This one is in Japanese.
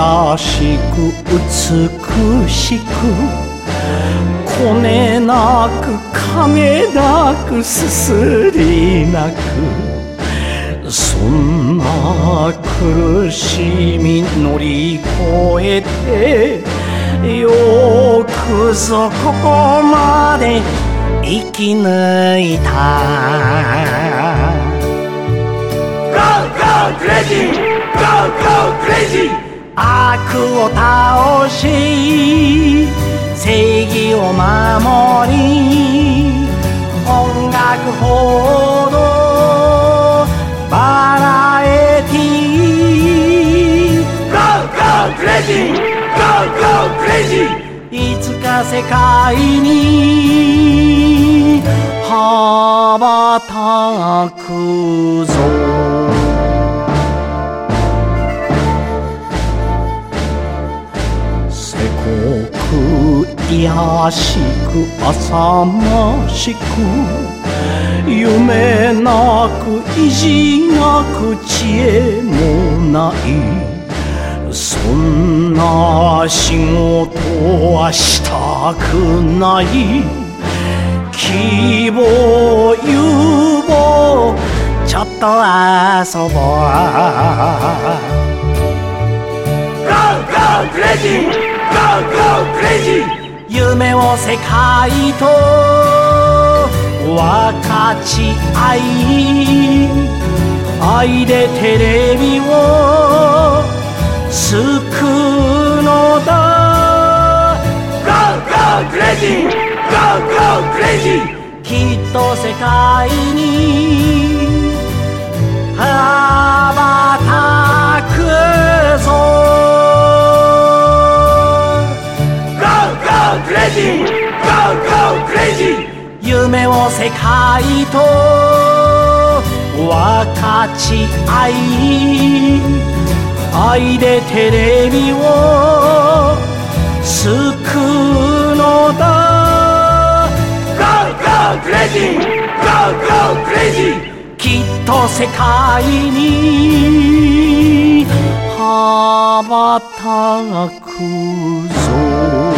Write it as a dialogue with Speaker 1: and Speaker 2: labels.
Speaker 1: 正しく美しくコネなく影なくすすりなくそんな苦しみ乗り越えてよくぞここまで生き抜いた Go go crazy! Go go crazy! 悪を倒し正義を守り音楽ほどバラエティー Go go crazy! Go go crazy! いつか世界に羽ばたくぞせこく卑しく浅ましく夢なく意地なく知恵もないそんな仕事はしたくない希望有望ちょっと遊ぼう Go go crazy! Go go crazy! 夢を世界と分かち合い愛でテレビを救うのだ Go go crazy! Go go crazy! きっと世界に羽ばたくぞ Go go crazy! Go go crazy! 夢を世界と分かち合い愛でテレビを救うのだ Go go crazy! Go go crazy! きっと世界に羽ばたくぞ